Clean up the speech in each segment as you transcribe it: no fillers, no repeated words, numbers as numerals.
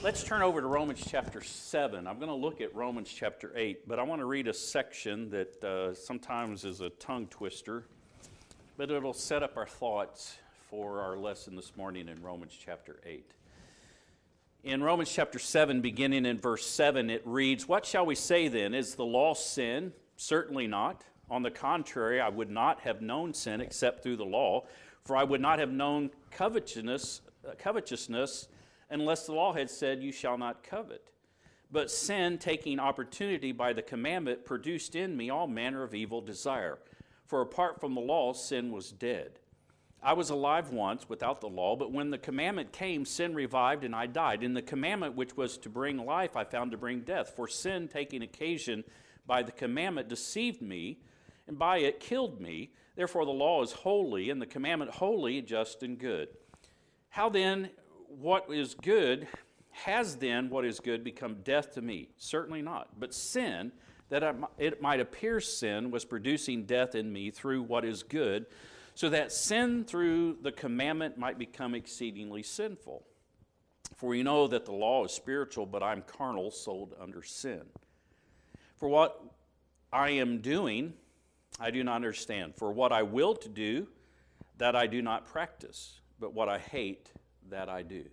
Let's turn over to Romans chapter 7. I'm going to look at Romans chapter 8, but I want to read a section that sometimes is a tongue twister, but it'll set up our thoughts for our lesson this morning in Romans chapter 8. In Romans chapter 7, beginning in verse 7, it reads, "What shall we say then? Is the law sin? Certainly not. On the contrary, I would not have known sin except through the law, for I would not have known covetousness unless the law had said, 'You shall not covet.' But sin, taking opportunity by the commandment, produced in me all manner of evil desire. For apart from the law, sin was dead. I was alive once without the law, but when the commandment came, sin revived and I died. In the commandment which was to bring life, I found to bring death. For sin, taking occasion by the commandment, deceived me, and by it killed me. Therefore the law is holy, and the commandment holy, just, and good. How then what is good become death to me? Certainly not. But sin, that it might appear sin, was producing death in me through what is good, so that sin through the commandment might become exceedingly sinful. For you know that the law is spiritual, but I am carnal, sold under sin. For what I am doing, I do not understand. For what I will to do, that I do not practice, but what I hate, that I do.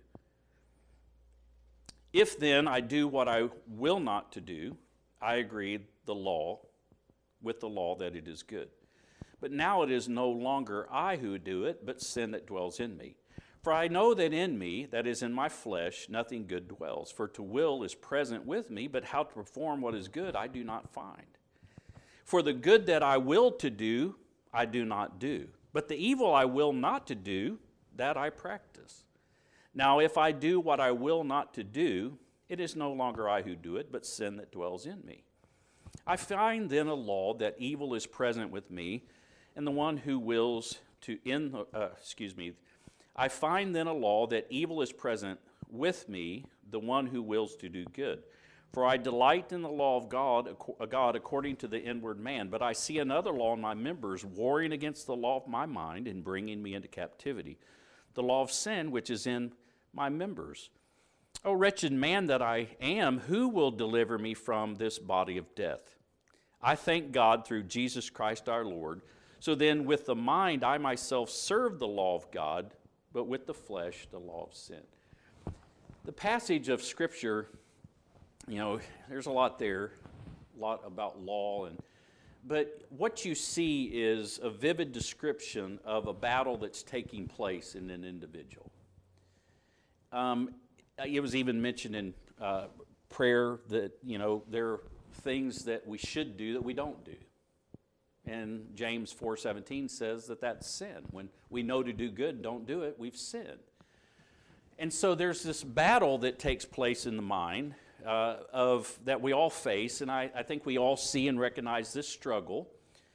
If then I do what I will not to do, I agree with the law that it is good. But now it is no longer I who do it, but sin that dwells in me. For I know that in me, that is in my flesh, nothing good dwells. For to will is present with me, but how to perform what is good I do not find. For the good that I will to do, I do not do. But the evil I will not to do, that I practice. Now if I do what I will not to do, it is no longer I who do it, but sin that dwells in me. I find then a law that evil is present with me, and the one who wills to I find then a law that evil is present with me, the one who wills to do good. For I delight in the law of God according to the inward man, but I see another law in my members, warring against the law of my mind and bringing me into captivity. The law of sin which is in my members. O wretched man that I am, who will deliver me from this body of death? I thank God through Jesus Christ our Lord. So then with the mind I myself serve the law of God, but with the flesh the law of sin." The passage of Scripture, there's a lot there, a lot about law, but what you see is a vivid description of a battle that's taking place in an individual. It was even mentioned in prayer that, there are things that we should do that we don't do. And James 4:17 says that that's sin. When we know to do good and don't do it, we've sinned. And so there's this battle that takes place in the mind that we all face, and I think we all see and recognize this struggle.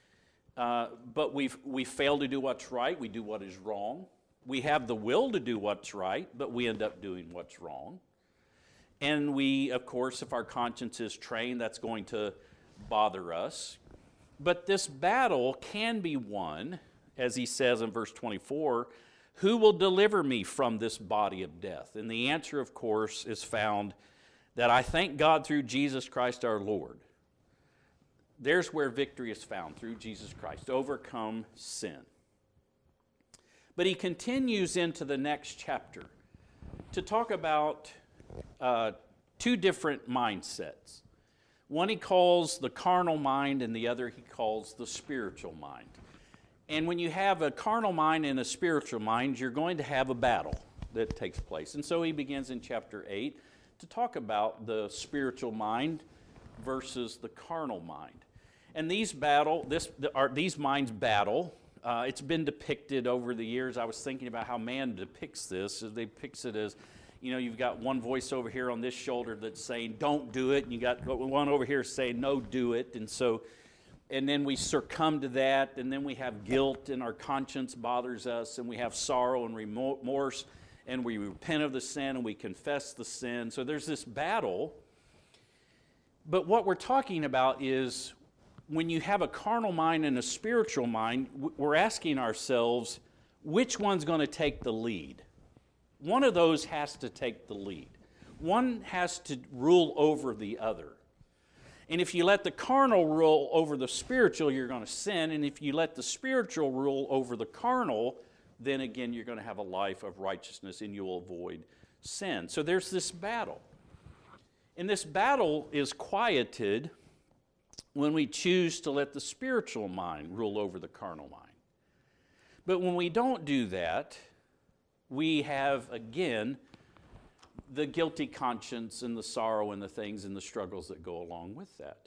But we fail to do what's right. We do what is wrong. We have the will to do what's right, but we end up doing what's wrong. And we, of course, if our conscience is trained, that's going to bother us. But this battle can be won, as he says in verse 24, who will deliver me from this body of death? And the answer, of course, is found that I thank God through Jesus Christ our Lord. There's where victory is found, through Jesus Christ, overcome sin. But he continues into the next chapter to talk about two different mindsets. One he calls the carnal mind, and the other he calls the spiritual mind. And when you have a carnal mind and a spiritual mind, you're going to have a battle that takes place. And so he begins in chapter 8 to talk about the spiritual mind versus the carnal mind. And these minds battle. It's been depicted over the years. I was thinking about how man depicts this. They depicts it as, you've got one voice over here on this shoulder that's saying, don't do it. And you got one over here saying, no, do it. And then we succumb to that. And then we have guilt and our conscience bothers us. And we have sorrow and remorse. And we repent of the sin and we confess the sin. So there's this battle. But what we're talking about is when you have a carnal mind and a spiritual mind, we're asking ourselves, which one's going to take the lead? One of those has to take the lead. One has to rule over the other. And if you let the carnal rule over the spiritual, you're going to sin. And if you let the spiritual rule over the carnal, then again, you're going to have a life of righteousness and you'll avoid sin. So there's this battle. And this battle is quieted when we choose to let the spiritual mind rule over the carnal mind. But when we don't do that, we have, again, the guilty conscience and the sorrow and the things and the struggles that go along with that.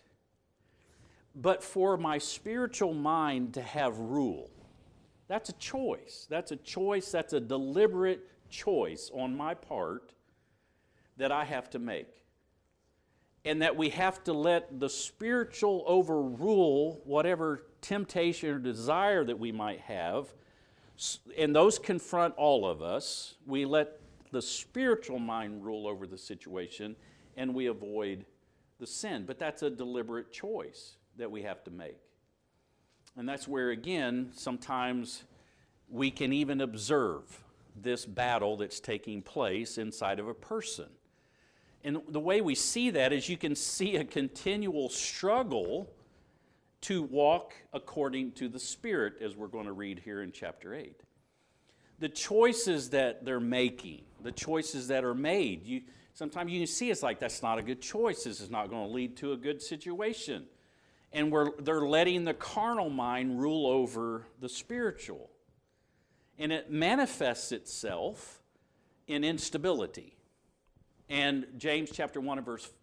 But for my spiritual mind to have rule, that's a choice. That's a choice. That's a deliberate choice on my part that I have to make. And that we have to let the spiritual overrule whatever temptation or desire that we might have. And those confront all of us. We let the spiritual mind rule over the situation and we avoid the sin. But that's a deliberate choice that we have to make. And that's where, again, sometimes we can even observe this battle that's taking place inside of a person. And the way we see that is you can see a continual struggle to walk according to the Spirit, as we're going to read here in chapter 8. The choices that they're making, the choices that are made, sometimes you can see it's like, that's not a good choice. This is not going to lead to a good situation. And they're letting the carnal mind rule over the spiritual. And it manifests itself in instability. And James chapter 1 and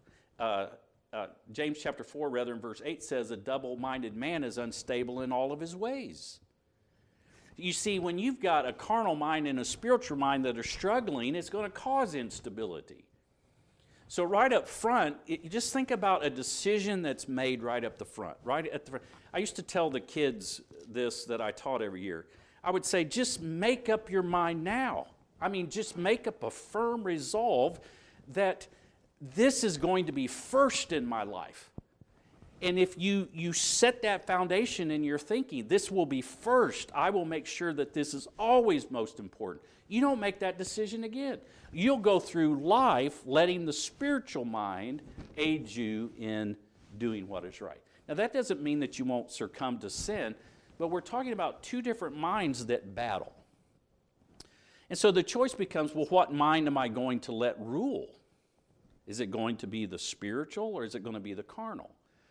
James chapter 4 rather in verse 8 says, a double-minded man is unstable in all of his ways. You see, when you've got a carnal mind and a spiritual mind that are struggling, it's going to cause instability. So right up front, you just think about a decision that's made right up the front. Right at the front. I used to tell the kids this that I taught every year. I would say, just make up your mind now. I mean, just make up a firm resolve that this is going to be first in my life. And if you set that foundation in your thinking, this will be first. I will make sure that this is always most important. You don't make that decision again. You'll go through life letting the spiritual mind aid you in doing what is right. Now, that doesn't mean that you won't succumb to sin, but we're talking about two different minds that battle. And so the choice becomes, well, what mind am I going to let rule? Is it going to be the spiritual or is it going to be the carnal?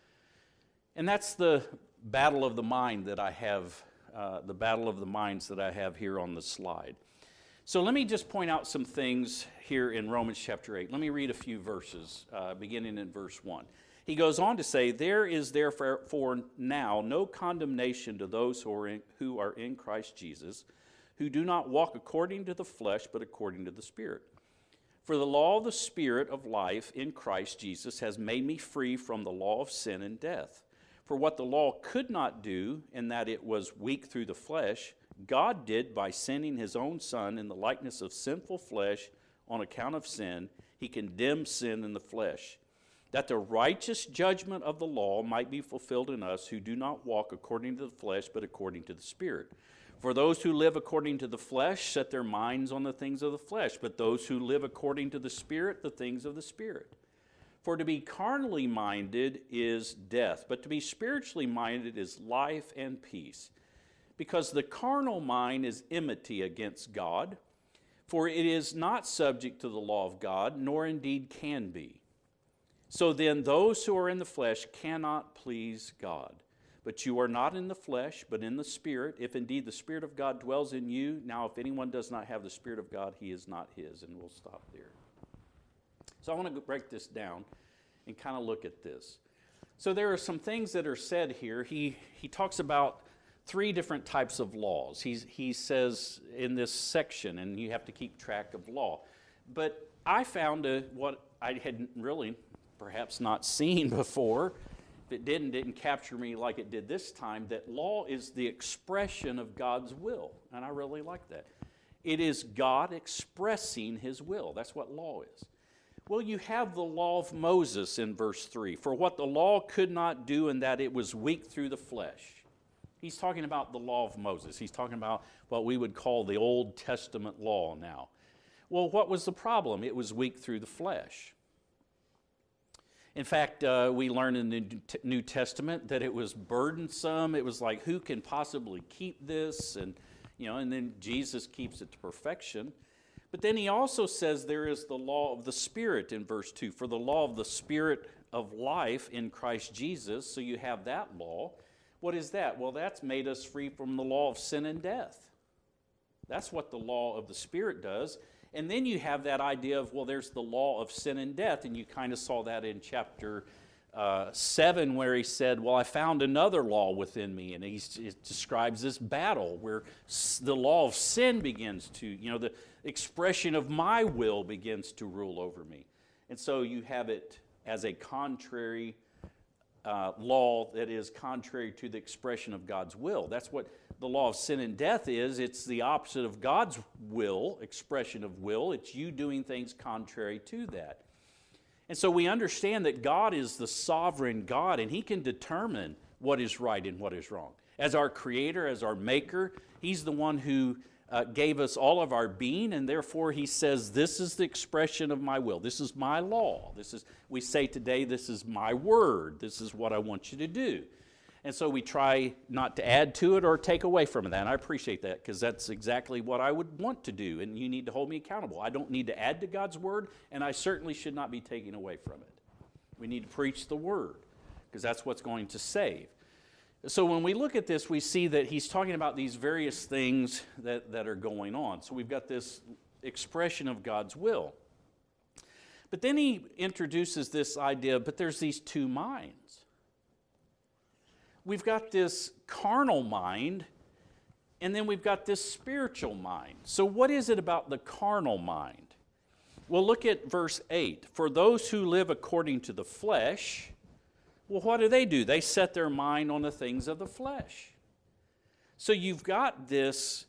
And that's the battle of the mind that I have, the battle of the minds that I have here on the slide. So let me just point out some things here in Romans chapter 8. Let me read a few verses, beginning in verse 1. He goes on to say, there is therefore now no condemnation to those who are in Christ Jesus, who do not walk according to the flesh, but according to the Spirit. For the law of the Spirit of life in Christ Jesus has made me free from the law of sin and death. For what the law could not do, in that it was weak through the flesh, God did by sending his own Son in the likeness of sinful flesh on account of sin. He condemned sin in the flesh, that the righteous judgment of the law might be fulfilled in us who do not walk according to the flesh, but according to the Spirit. For those who live according to the flesh set their minds on the things of the flesh, but those who live according to the Spirit, the things of the Spirit. For to be carnally minded is death, but to be spiritually minded is life and peace. Because the carnal mind is enmity against God, for it is not subject to the law of God, nor indeed can be. So then those who are in the flesh cannot please God. But you are not in the flesh, but in the Spirit, if indeed the Spirit of God dwells in you. Now, if anyone does not have the Spirit of God, he is not his. And we'll stop there. So I want to break this down and kind of look at this. So there are some things that are said here. He talks about three different types of laws. He says in this section, and you have to keep track of law. But I found what I had really perhaps not seen before. If it didn't capture me like it did this time, that law is the expression of God's will. And I really like that. It is God expressing his will. That's what law is. Well, you have the law of Moses in verse 3. For what the law could not do in that it was weak through the flesh. He's talking about the law of Moses. He's talking about what we would call the Old Testament law now. Well, what was the problem? It was weak through the flesh. In fact, we learn in the New Testament that it was burdensome. It was like, who can possibly keep this? And then Jesus keeps it to perfection. But then he also says there is the law of the Spirit in verse 2. For the law of the Spirit of life in Christ Jesus, so you have that law. What is that? Well, that's made us free from the law of sin and death. That's what the law of the Spirit does. And then you have that idea of, well, there's the law of sin and death, and you kind of saw that in chapter 7 where he said, well, I found another law within me, and it describes this battle where the law of sin begins to, the expression of my will begins to rule over me. And so you have it as a contrary law that is contrary to the expression of God's will. That's what the law of sin and death is. It's the opposite of God's will, expression of will. It's you doing things contrary to that. And so we understand that God is the sovereign God, and He can determine what is right and what is wrong. As our Creator, as our Maker, He's the one who gave us all of our being, and therefore He says, this is the expression of my will. This is my law. We say today, this is my word. This is what I want you to do. And so we try not to add to it or take away from that. And I appreciate that, because that's exactly what I would want to do. And you need to hold me accountable. I don't need to add to God's word, and I certainly should not be taking away from it. We need to preach the word, because that's what's going to save. So when we look at this, we see that he's talking about these various things that are going on. So we've got this expression of God's will. But then he introduces this idea, but there's these two minds. We've got this carnal mind, and then we've got this spiritual mind. So what is it about the carnal mind? Well, look at verse 8. For those who live according to the flesh, well, what do? They set their mind on the things of the flesh. So you've got this,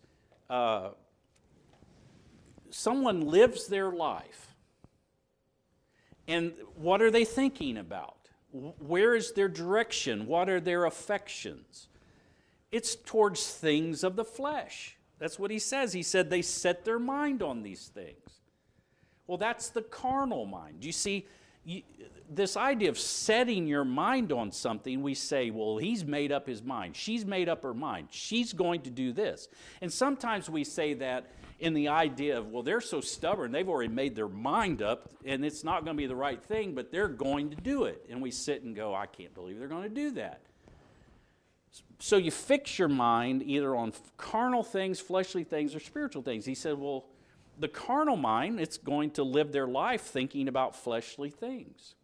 someone lives their life, and what are they thinking about? Where is their direction? What are their affections? It's towards things of the flesh. That's what he says. He said they set their mind on these things. Well, that's the carnal mind. You see, this idea of setting your mind on something, we say, well, he's made up his mind. She's made up her mind. She's going to do this. And sometimes we say that in the idea of, well, they're so stubborn, they've already made their mind up, and it's not going to be the right thing, but they're going to do it. And we sit and go, I can't believe they're going to do that. So you fix your mind either on carnal things, fleshly things, or spiritual things. He said, well, the carnal mind, it's going to live their life thinking about fleshly things.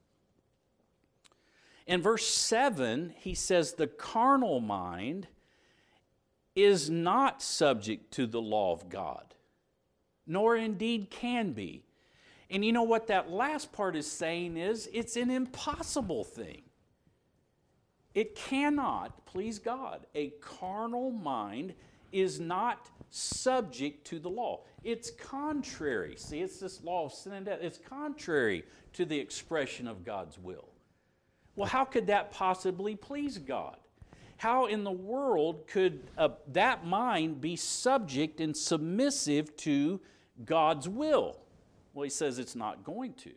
In verse 7, he says the carnal mind is not subject to the law of God, nor indeed can be. And you know what that last part is saying is, it's an impossible thing. It cannot please God. A carnal mind is not subject to the law. It's contrary. See, it's this law of sin and death. It's contrary to the expression of God's will. Well, how could that possibly please God? How in the world could that mind be subject and submissive to God's will? Well, he says it's not going to.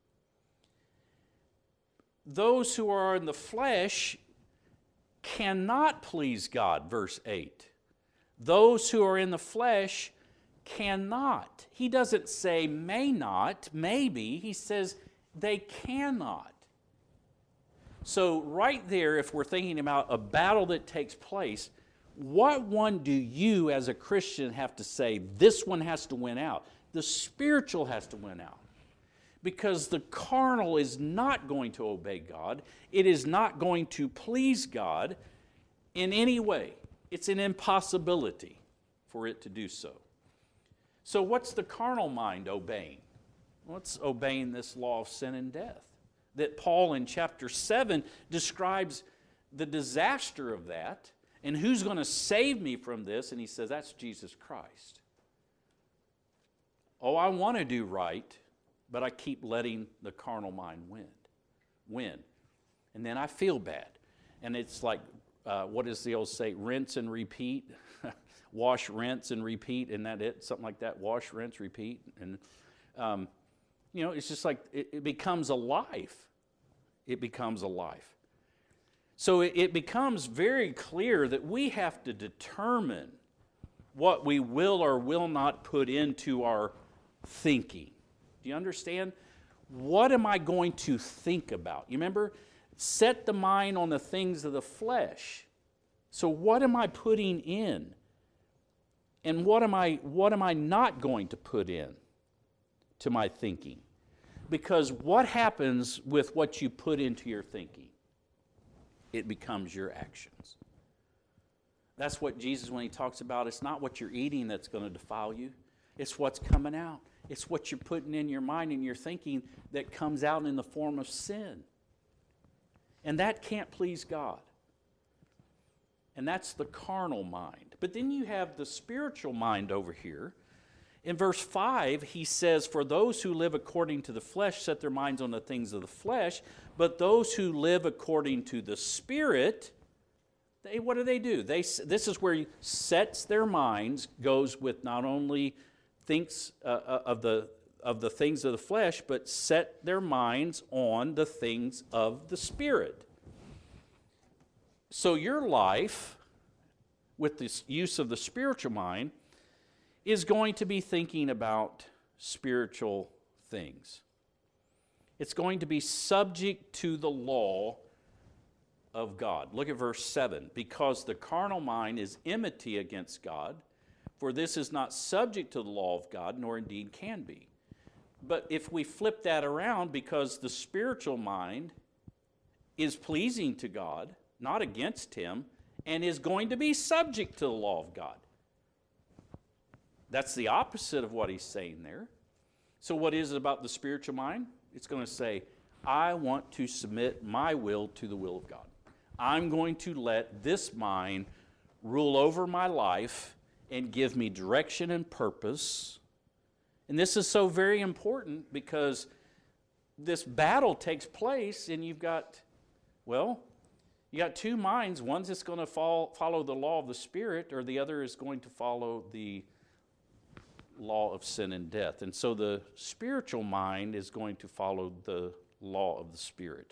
Those who are in the flesh cannot please God, verse 8. Those who are in the flesh cannot. He doesn't say may not, maybe. He says they cannot. So right there, if we're thinking about a battle that takes place, what one do you as a Christian have to say, this one has to win out? The spiritual has to win out. Because the carnal is not going to obey God. It is not going to please God in any way. It's an impossibility for it to do so. So what's the carnal mind obeying? Well, it's obeying this law of sin and death that Paul in chapter 7 describes the disaster of that and who's going to save me from this, and he says that's Jesus Christ. Oh, I want to do right, but I keep letting the carnal mind win. And then I feel bad. And it's like, what does the old say, rinse and repeat? wash, rinse, and repeat, and that it? Something like that, wash, rinse, repeat. And, it's just like it becomes a life. It becomes a life. So it becomes very clear that we have to determine what we will or will not put into our thinking. Do you understand? What am I going to think about? You remember? Set the mind on the things of the flesh. So what am I putting in? And what am I not going to put in to my thinking? Because what happens with what you put into your thinking? It becomes your actions. That's what Jesus, when he talks about, it's not what you're eating that's going to defile you. It's what's coming out. It's what you're putting in your mind and your thinking that comes out in the form of sin. And that can't please God. And that's the carnal mind. But then you have the spiritual mind over here. In verse 5, he says, "For those who live according to the flesh set their minds on the things of the flesh, but those who live according to the Spirit," what do? This is where he sets their minds, goes with not only thinks of the things of the flesh, but set their minds on the things of the Spirit. So your life, with this use of the spiritual mind, is going to be thinking about spiritual things. It's going to be subject to the law of God. Look at verse 7. "Because the carnal mind is enmity against God, for this is not subject to the law of God, nor indeed can be." But if we flip that around, because the spiritual mind is pleasing to God, not against him, and is going to be subject to the law of God. That's the opposite of what he's saying there. So what is it about the spiritual mind? It's going to say, I want to submit my will to the will of God. I'm going to let this mind rule over my life and give me direction and purpose. And this is so very important because this battle takes place and you got two minds. One's just going to follow the law of the Spirit, or the other is going to follow the law of sin and death. And so the spiritual mind is going to follow the law of the Spirit.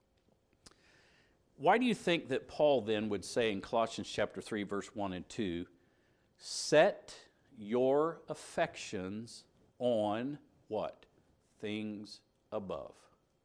Why do you think that Paul then would say in Colossians chapter 3, verse 1 and 2, set your affections on what? Things above.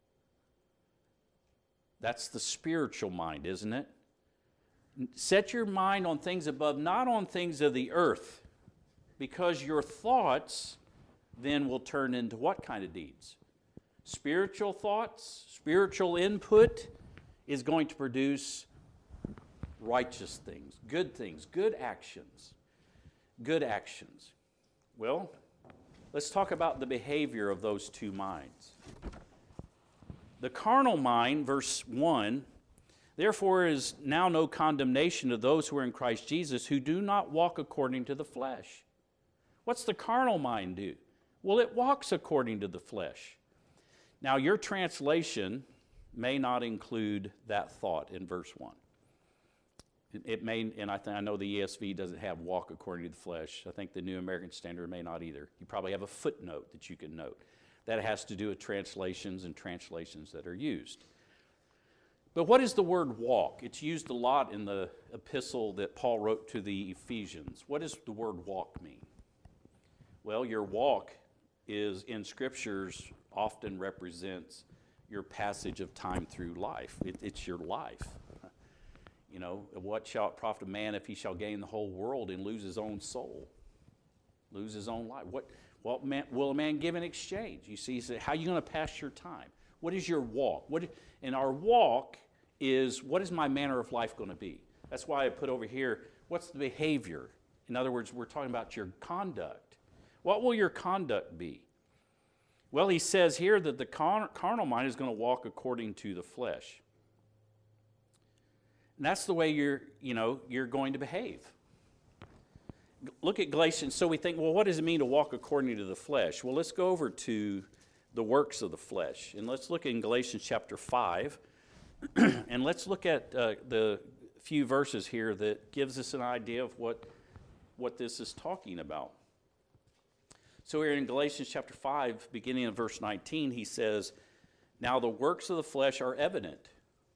That's the spiritual mind, isn't it? Set your mind on things above, not on things of the earth, because your thoughts then will turn into what kind of deeds? Spiritual thoughts, spiritual input is going to produce righteous things, good actions. Good actions. Well, let's talk about the behavior of those two minds. The carnal mind, verse 1, therefore is now no condemnation to those who are in Christ Jesus, who do not walk according to the flesh. What's the carnal mind do? Well, it walks according to the flesh. Now, your translation may not include that thought in verse 1. It may, and I know the ESV doesn't have walk according to the flesh. I think the New American Standard may not either. You probably have a footnote that you can note. That has to do with translations and translations that are used. But what is the word walk? It's used a lot in the epistle that Paul wrote to the Ephesians. What does the word walk mean? Well, your walk is in Scriptures often represents your passage of time through life. It's your life. You know, what shall it profit a man if he shall gain the whole world and lose his own soul? Lose his own life. What will a man give in exchange? You see, how are you going to pass your time? What is your walk? And our walk is, what is my manner of life going to be? That's why I put over here, what's the behavior? In other words, we're talking about your conduct. What will your conduct be? Well, he says here that the carnal mind is going to walk according to the flesh. And that's the way you're going to behave. Look at Galatians. So we think, well, what does it mean to walk according to the flesh? Well, let's go over to the works of the flesh. And let's look in Galatians chapter 5. And let's look at the few verses here that gives us an idea of what what this is talking about. So here in Galatians chapter 5, beginning in verse 19, he says, now the works of the flesh are evident,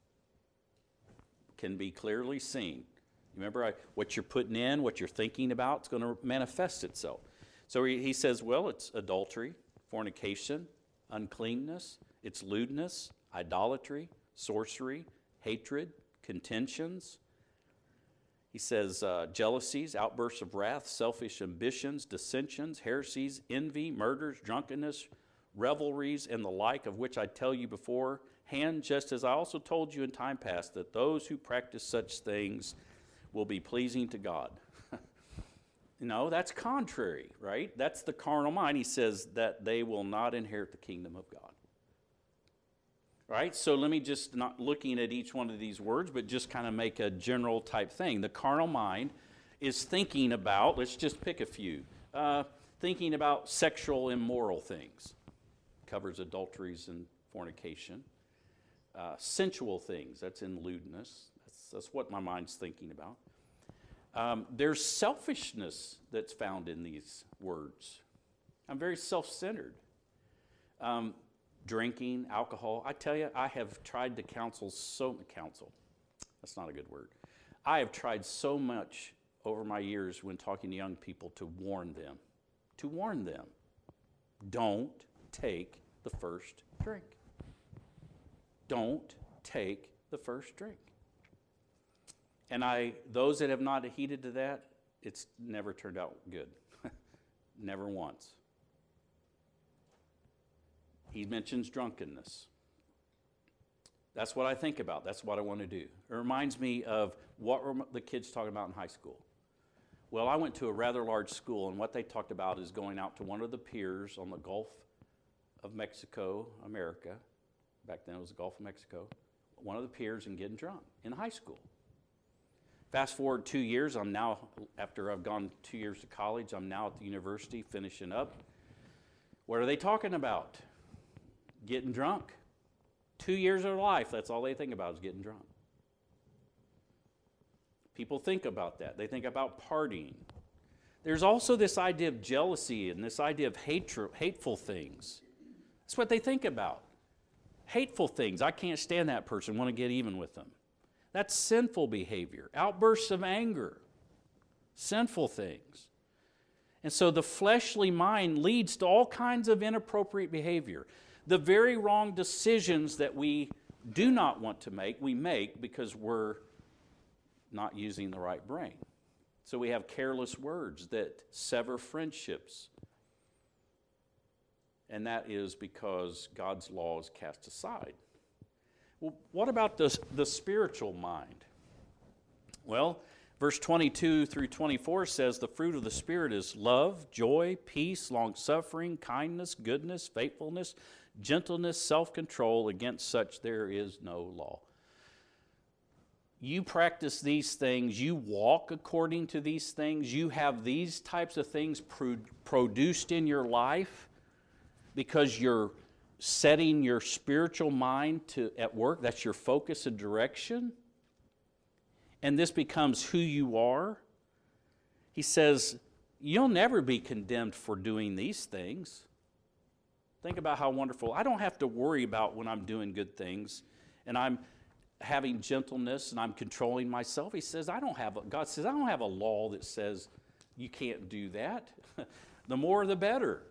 can be clearly seen. Remember, what you're putting in, what you're thinking about, it's going to manifest itself. So he says, well, it's adultery, fornication, uncleanness, it's lewdness, idolatry, sorcery, hatred, contentions. He says jealousies, outbursts of wrath, selfish ambitions, dissensions, heresies, envy, murders, drunkenness, revelries, and the like, of which I tell you beforehand, just as I also told you in time past, that those who practice such things will be pleasing to God. No, that's contrary, right? That's the carnal mind. He says that they will not inherit the kingdom of God. Right? So let me just, not looking at each one of these words, but just kind of make a general type thing. The carnal mind is thinking about, let's just pick a few, thinking about sexual immoral things. Covers adulteries and fornication. Sensual things, that's in lewdness. That's what my mind's thinking about. There's selfishness that's found in these words. I'm very self-centered. Drinking, alcohol. I tell you, I have tried to counsel. That's not a good word. I have tried so much over my years when talking to young people to warn them. Don't take the first drink. Don't take the first drink. And those that have not heeded to that, it's never turned out good. Never once. He mentions drunkenness. That's what I think about. That's what I want to do. It reminds me of what were the kids talking about in high school. Well, I went to a rather large school, and what they talked about is going out to one of the piers on the Gulf of Mexico, America. Back then it was the Gulf of Mexico. One of the piers and getting drunk in high school. Fast forward 2 years, I'm now, after I've gone 2 years to college, I'm now at the university finishing up. What are they talking about? Getting drunk. 2 years of their life, that's all they think about is getting drunk. People think about that. They think about partying. There's also this idea of jealousy and this idea of hateful things. That's what they think about. Hateful things. I can't stand that person, want to get even with them. That's sinful behavior. Outbursts of anger. Sinful things. And so the fleshly mind leads to all kinds of inappropriate behavior. The very wrong decisions that we do not want to make, we make because we're not using the right brain. So we have careless words that sever friendships. And that is because God's law is cast aside. Well, what about the spiritual mind? Well, verse 22 through 24 says, the fruit of the Spirit is love, joy, peace, long-suffering, kindness, goodness, faithfulness, gentleness, self-control. Against such there is no law. You practice these things, you walk according to these things, you have these types of things produced in your life because you're setting your spiritual mind at work. That's your focus and direction. And this becomes who you are. He says, you'll never be condemned for doing these things. Think about how wonderful. I don't have to worry about when I'm doing good things and I'm having gentleness and I'm controlling myself. He says, God says, I don't have a law that says you can't do that. The more, the better.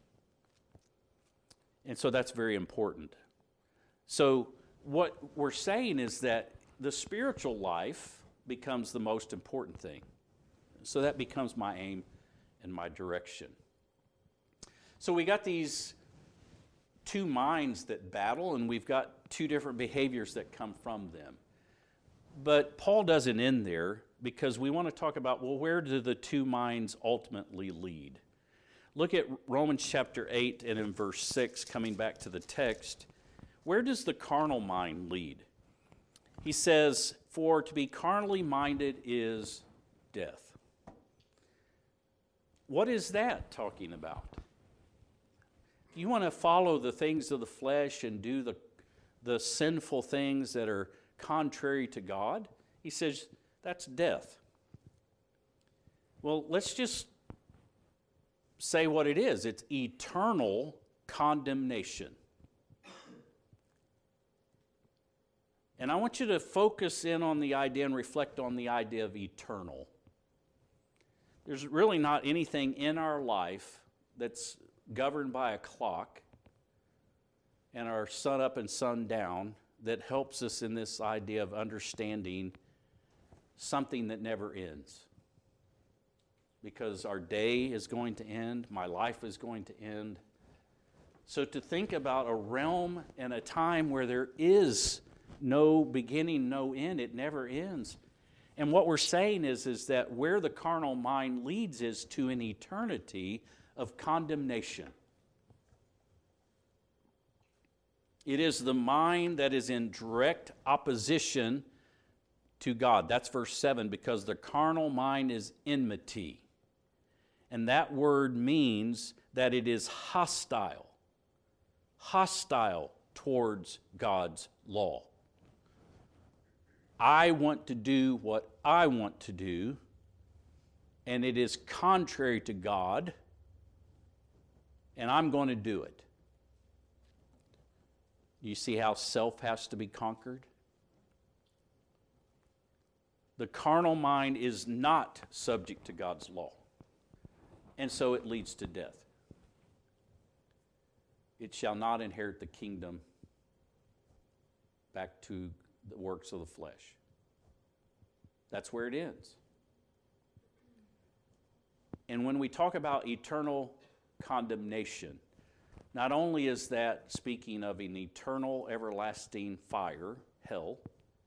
And so that's very important. So what we're saying is that the spiritual life becomes the most important thing. So that becomes my aim and my direction. So we got these two minds that battle, and we've got two different behaviors that come from them. But Paul doesn't end there because we want to talk about, well, where do the two minds ultimately lead? Look at Romans chapter 8 and in verse 6, coming back to the text. Where does the carnal mind lead? He says, for to be carnally minded is death. What is that talking about? If you want to follow the things of the flesh and do the sinful things that are contrary to God, he says that's death. Well, let's just say what it is. It's eternal condemnation. And I want you to focus in on the idea and reflect on the idea of eternal. There's really not anything in our life that's governed by a clock and our sun up and sun down that helps us in this idea of understanding something that never ends. Because our day is going to end, my life is going to end. So to think about a realm and a time where there is no beginning, no end, it never ends. And what we're saying is that where the carnal mind leads is to an eternity of condemnation. It is the mind that is in direct opposition to God. That's verse 7, because the carnal mind is enmity. And that word means that it is hostile towards God's law. I want to do what I want to do, and it is contrary to God, and I'm going to do it. You see how self has to be conquered? The carnal mind is not subject to God's law, and so it leads to death. It shall not inherit the kingdom, back to the works of the flesh. That's where it ends. And when we talk about eternal condemnation, not only is that speaking of an eternal, everlasting fire, hell,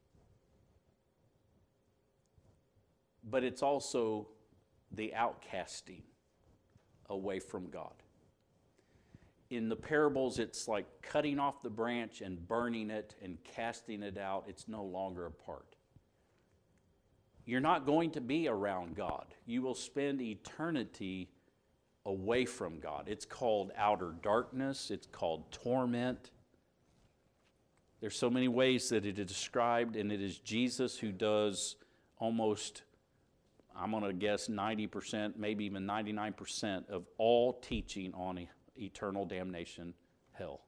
but it's also the outcasting away from God. In the parables, it's like cutting off the branch and burning it and casting it out. It's no longer a part. You're not going to be around God. You will spend eternity away from God. It's called outer darkness. It's called torment. There's so many ways that it is described, and it is Jesus who does almost, I'm going to guess 90%, maybe even 99% of all teaching on eternal damnation, hell.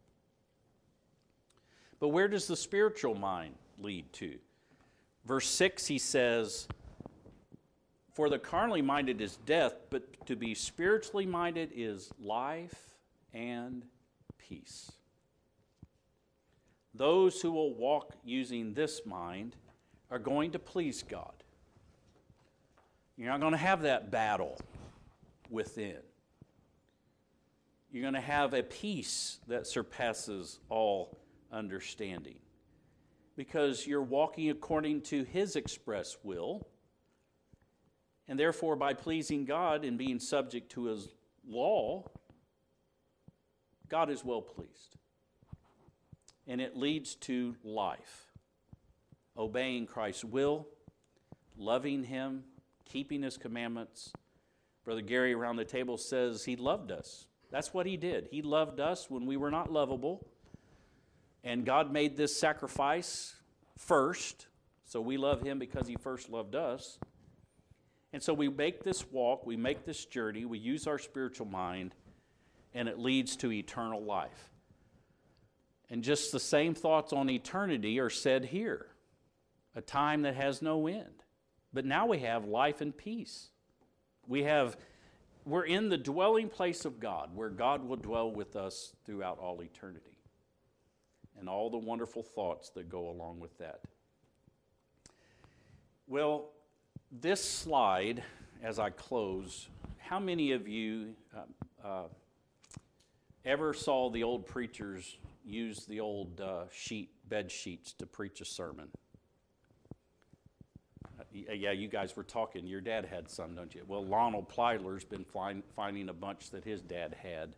But where does the spiritual mind lead to? Verse 6, he says, for the carnally minded is death, but to be spiritually minded is life and peace. Those who will walk using this mind are going to please God. You're not going to have that battle within. You're going to have a peace that surpasses all understanding, because you're walking according to His express will, and therefore by pleasing God and being subject to His law, God is well pleased. And it leads to life, obeying Christ's will, loving Him, keeping His commandments. Brother Gary around the table says He loved us. That's what He did. He loved us when we were not lovable. And God made this sacrifice first. So we love Him because He first loved us. And so we make this walk, we make this journey, we use our spiritual mind, and it leads to eternal life. And just the same thoughts on eternity are said here. A time that has no end. But now we have life and peace. We're in the dwelling place of God, where God will dwell with us throughout all eternity. And all the wonderful thoughts that go along with that. Well, this slide, as I close, how many of you ever saw the old preachers use the old bed sheets to preach a sermon? Yeah, you guys were talking. Your dad had some, don't you? Well, Lionel Plyler's been finding a bunch that his dad had.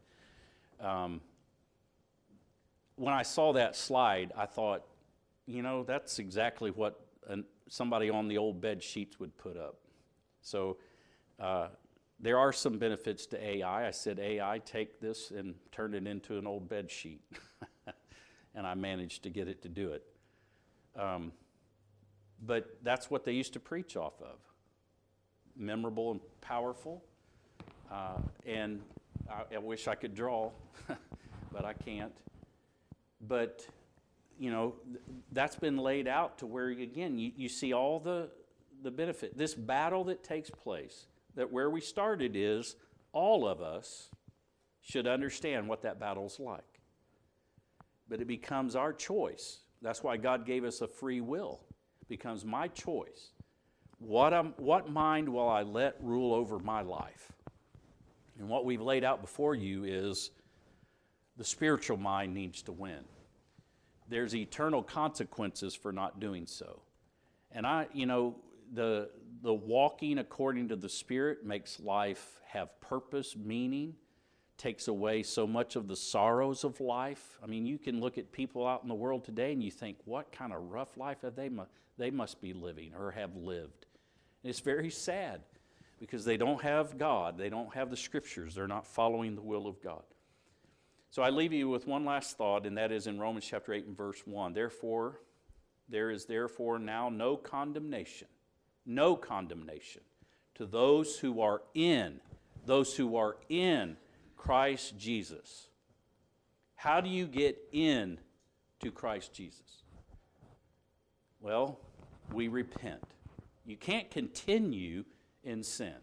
When I saw that slide, I thought, that's exactly what somebody on the old bed sheets would put up. So there are some benefits to AI. I said, AI, take this and turn it into an old bed sheet. And I managed to get it to do it. But that's what they used to preach off of. memorable and powerful. And I wish I could draw, but I can't. But, that's been laid out to where, again, you see all the benefit. This battle that takes place, that where we started is all of us should understand what that battle's like. But it becomes our choice. That's why God gave us a free will. It becomes my choice. What mind will I let rule over my life? And what we've laid out before you is the spiritual mind needs to win. There's eternal consequences for not doing so. And the walking according to the Spirit makes life have purpose, meaning, takes away so much of the sorrows of life. I mean, you can look at people out in the world today and you think, what kind of rough life have they must be living or have lived. And it's very sad because they don't have God. They don't have the Scriptures. They're not following the will of God. So I leave you with one last thought, and that is in Romans chapter 8 and verse 1. Therefore, there is therefore now no condemnation to those who are in Christ Jesus. How do you get in to Christ Jesus? Well, we repent. You can't continue in sin.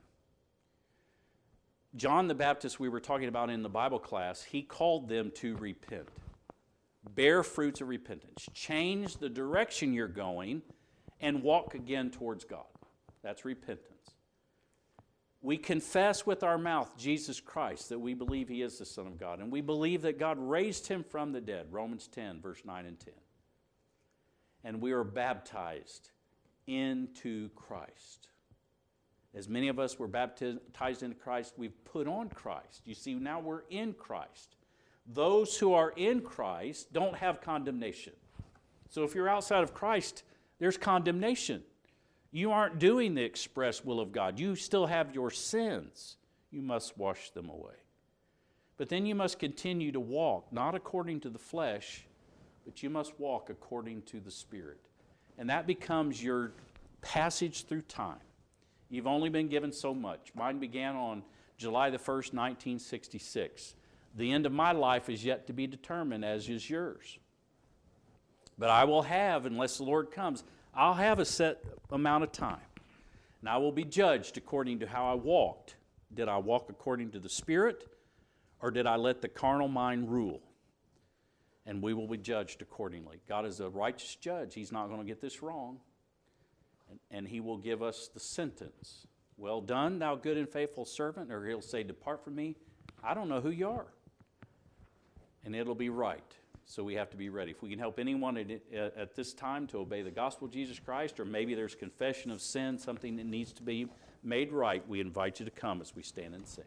John the Baptist, we were talking about in the Bible class, he called them to repent. Bear fruits of repentance. Change the direction you're going and walk again towards God. That's repentance. We confess with our mouth Jesus Christ, that we believe He is the Son of God, and we believe that God raised Him from the dead, Romans 10, verse 9 and 10. And we are baptized into Christ. As many of us were baptized into Christ, we've put on Christ. You see, now we're in Christ. Those who are in Christ don't have condemnation. So if you're outside of Christ, there's condemnation. You aren't doing the express will of God. You still have your sins. You must wash them away. But then you must continue to walk, not according to the flesh, but you must walk according to the Spirit. And that becomes your passage through time. You've only been given so much. Mine began on July the 1st, 1966. The end of my life is yet to be determined, as is yours. But I will have, unless the Lord comes, I'll have a set amount of time. And I will be judged according to how I walked. Did I walk according to the Spirit, or did I let the carnal mind rule? And we will be judged accordingly. God is a righteous judge. He's not going to get this wrong. And He will give us the sentence. Well done, thou good and faithful servant. Or He'll say, depart from me. I don't know who you are. And it'll be right. So we have to be ready. If we can help anyone at this time to obey the gospel of Jesus Christ, or maybe there's confession of sin, something that needs to be made right, we invite you to come as we stand and sing.